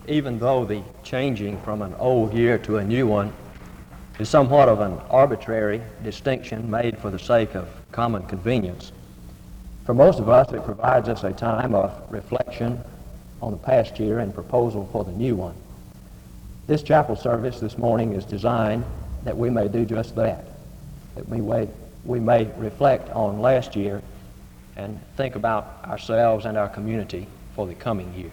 even though the changing from an old year to a new one is somewhat of an arbitrary distinction made for the sake of common convenience, for most of us it provides us a time of reflection on the past year and proposal for the new one. This chapel service this morning is designed that we may do just that we may reflect on last year and think about ourselves and our community for the coming year.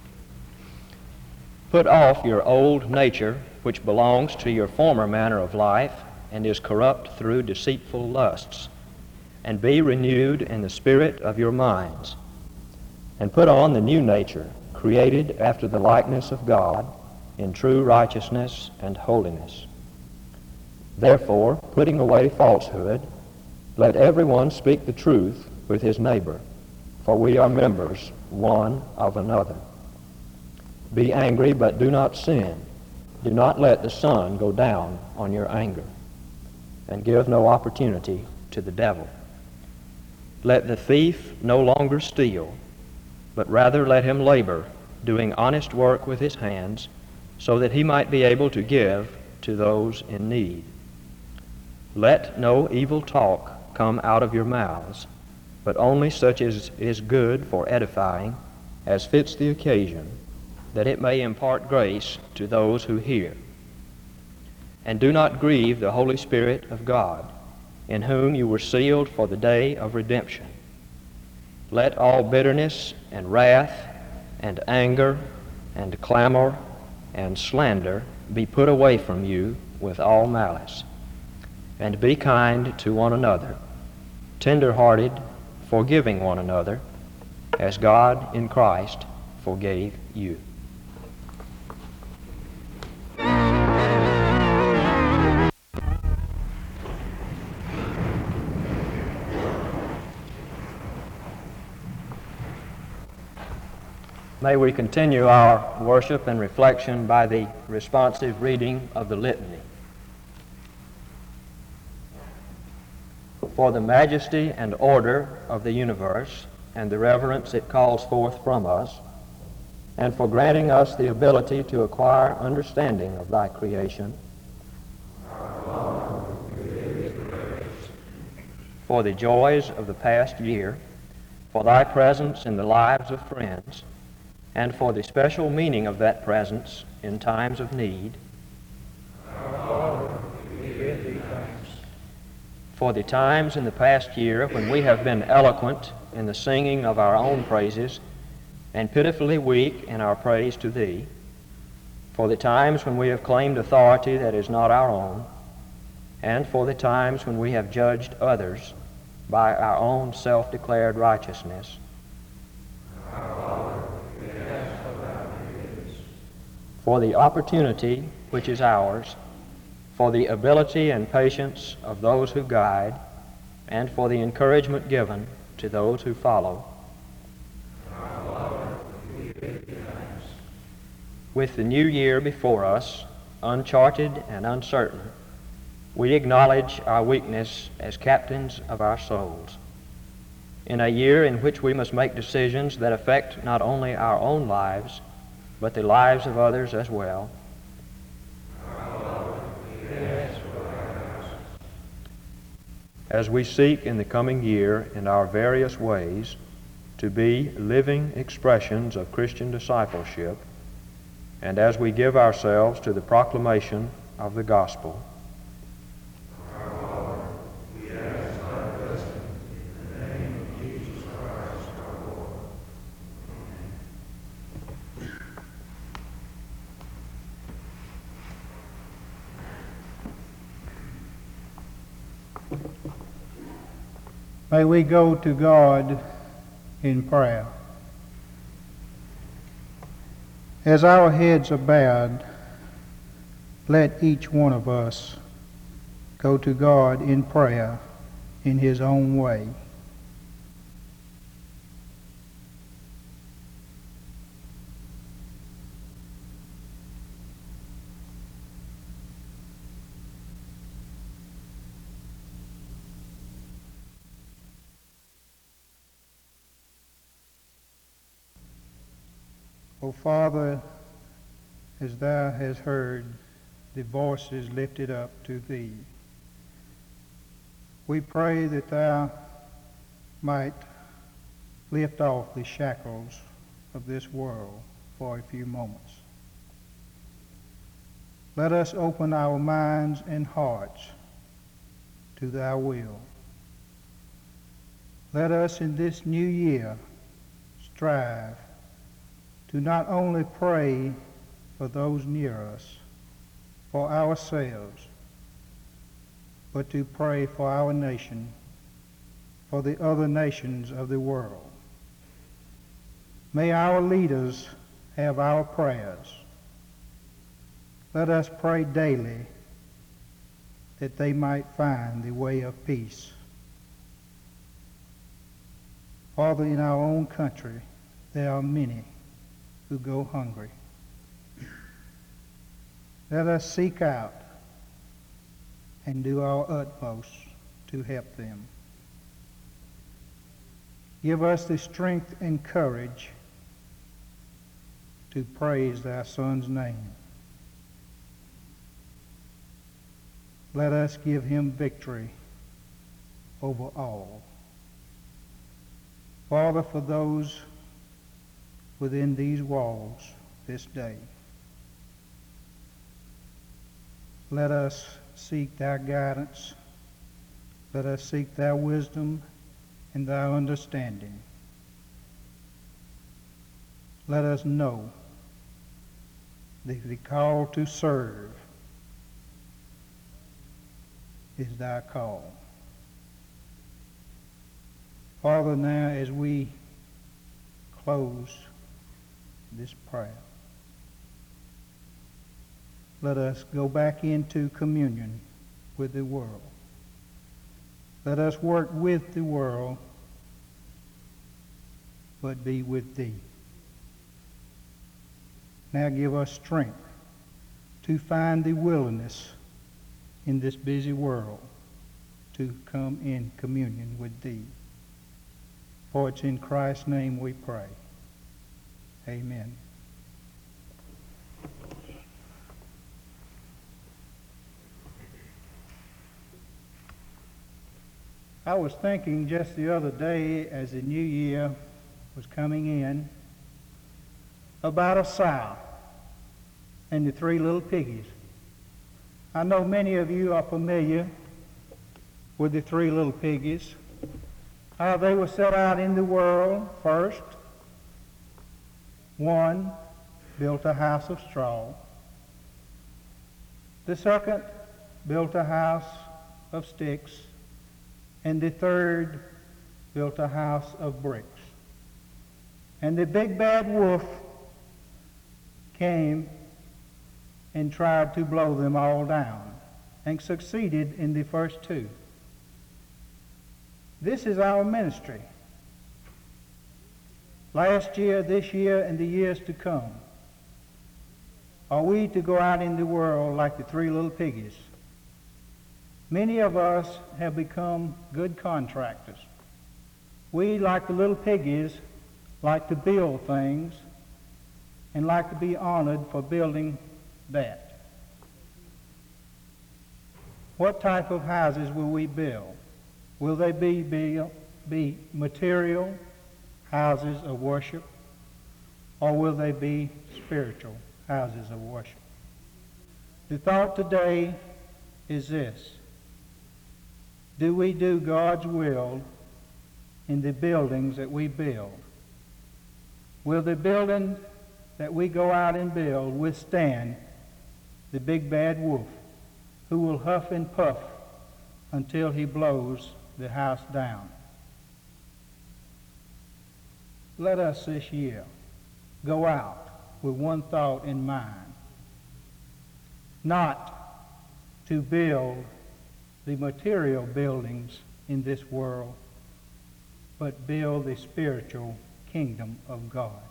Put off your old nature, which belongs to your former manner of life and is corrupt through deceitful lusts, and be renewed in the spirit of your minds. And put on the new nature, created after the likeness of God, in true righteousness and holiness. Therefore, putting away falsehood, let everyone speak the truth with his neighbor, for we are members one of another. Be angry, but do not sin. Do not let the sun go down on your anger, and give no opportunity to the devil. Let the thief no longer steal, but rather let him labor, doing honest work with his hands, so that he might be able to give to those in need. Let no evil talk come out of your mouths, but only such as is good for edifying, as fits the occasion, that it may impart grace to those who hear. And do not grieve the Holy Spirit of God, in whom you were sealed for the day of redemption. Let all bitterness and wrath and anger and clamor and slander be put away from you with all malice. And be kind to one another, tender-hearted, forgiving one another, as God in Christ forgave you. May we continue our worship and reflection by the responsive reading of the litany. For the majesty and order of the universe and the reverence it calls forth from us, and for granting us the ability to acquire understanding of thy creation, for the joys of the past year, for thy presence in the lives of friends, and for the special meaning of that presence in times of need, for the times in the past year when we have been eloquent in the singing of our own praises and pitifully weak in our praise to thee, for the times when we have claimed authority that is not our own, and for the times when we have judged others by our own self-declared righteousness. For the opportunity which is ours, for the ability and patience of those who guide, and for the encouragement given to those who follow. With the new year before us, uncharted and uncertain, we acknowledge our weakness as captains of our souls. In a year in which we must make decisions that affect not only our own lives, but the lives of others as well. As we seek in the coming year in our various ways to be living expressions of Christian discipleship, and as we give ourselves to the proclamation of the gospel, may we go to God in prayer. As our heads are bowed, let each one of us go to God in prayer in his own way. O Father, as thou hast heard the voices lifted up to thee. We pray that thou might lift off the shackles of this world for a few moments. Let us open our minds and hearts to thy will. Let us in this new year strive to not only pray for those near us, for ourselves, but to pray for our nation, for the other nations of the world. May our leaders have our prayers. Let us pray daily that they might find the way of peace. Father, in our own country, there are many who go hungry. Let us seek out and do our utmost to help them. Give us the strength and courage to praise thy Son's name. Let us give him victory over all. Father, for those within these walls this day, let us seek thy guidance. Let us seek thy wisdom and thy understanding. Let us know that the call to serve is thy call. Father, now as we close this prayer, let us go back into communion with the world. Let us work with the world, but be with thee. Now give us strength to find the willingness in this busy world to come in communion with thee. For it's in Christ's name we pray. Amen. I was thinking just the other day as the new year was coming in about a sow and the three little piggies. I know many of you are familiar with the three little piggies, how they were set out in the world first. One built a house of straw. The second built a house of sticks. And the third built a house of bricks. And the big bad wolf came and tried to blow them all down and succeeded in the first two. This is our ministry. Last year, this year, and the years to come, are we to go out in the world like the three little piggies? Many of us have become good contractors. We, like the little piggies, like to build things and like to be honored for building that. What type of houses will we build? Will they be material houses of worship, or will they be spiritual houses of worship? The thought today is this: do we do God's will in the buildings that we build? Will the building that we go out and build withstand the big bad wolf who will huff and puff until he blows the house down? Let us this year go out with one thought in mind: not to build the material buildings in this world, but build the spiritual kingdom of God.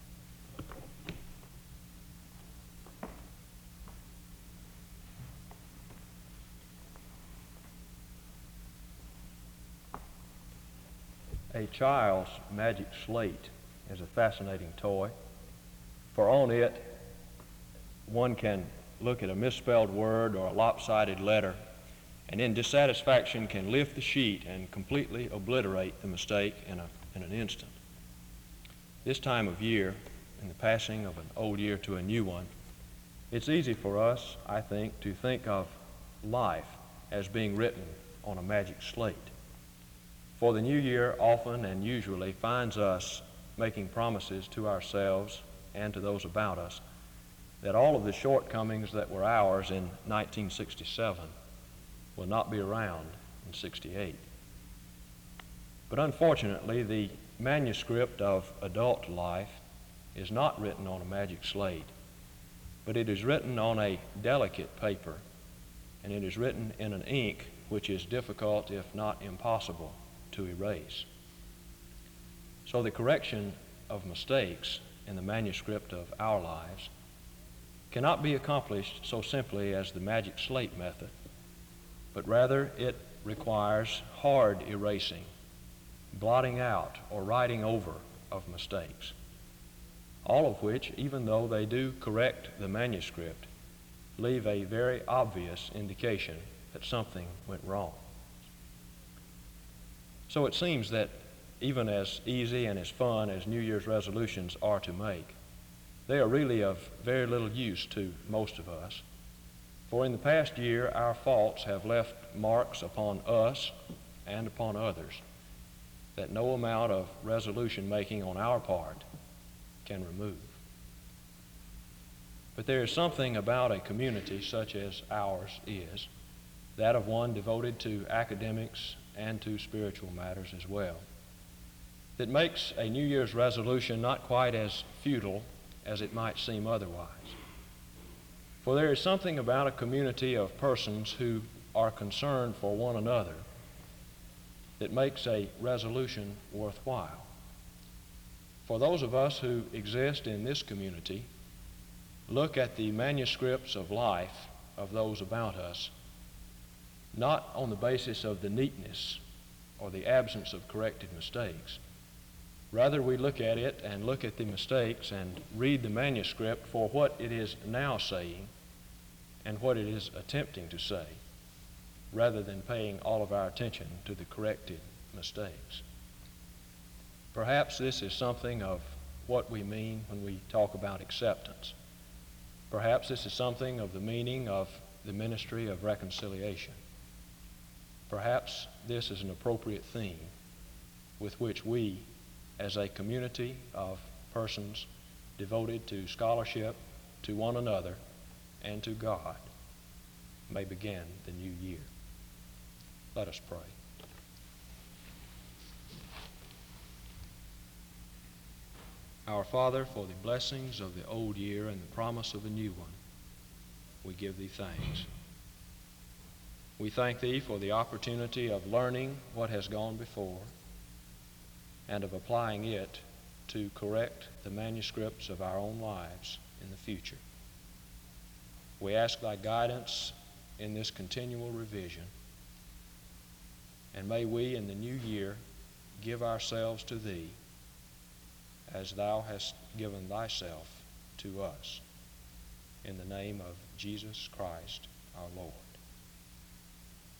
A child's magic slate is a fascinating toy, for on it one can look at a misspelled word or a lopsided letter, and in dissatisfaction can lift the sheet and completely obliterate the mistake in an instant. This time of year, in the passing of an old year to a new one, it's easy for us, I think, to think of life as being written on a magic slate. For the new year often and usually finds us making promises to ourselves and to those about us that all of the shortcomings that were ours in 1967 will not be around in 68. But unfortunately, the manuscript of adult life is not written on a magic slate, but it is written on a delicate paper, and it is written in an ink which is difficult, if not impossible, to erase. So the correction of mistakes in the manuscript of our lives cannot be accomplished so simply as the magic slate method, but rather it requires hard erasing, blotting out or writing over of mistakes, all of which, even though they do correct the manuscript, leave a very obvious indication that something went wrong. So it seems that even as easy and as fun as New Year's resolutions are to make, they are really of very little use to most of us. For in the past year, our faults have left marks upon us and upon others that no amount of resolution making on our part can remove. But there is something about a community such as ours is, that of one devoted to academics and to spiritual matters as well, that makes a New Year's resolution not quite as futile as it might seem otherwise. For there is something about a community of persons who are concerned for one another that makes a resolution worthwhile. For those of us who exist in this community, look at the manuscripts of life of those about us, not on the basis of the neatness or the absence of corrected mistakes. Rather, we look at it and look at the mistakes and read the manuscript for what it is now saying and what it is attempting to say, rather than paying all of our attention to the corrected mistakes. Perhaps this is something of what we mean when we talk about acceptance. Perhaps this is something of the meaning of the ministry of reconciliation. Perhaps this is an appropriate theme with which we, as a community of persons devoted to scholarship, to one another, and to God, may begin the new year. Let us pray. Our Father, for the blessings of the old year and the promise of a new one, we give Thee thanks. We thank Thee for the opportunity of learning what has gone before and of applying it to correct the manuscripts of our own lives in the future. We ask Thy guidance in this continual revision, and may we in the new year give ourselves to Thee as Thou hast given Thyself to us. In the name of Jesus Christ, our Lord.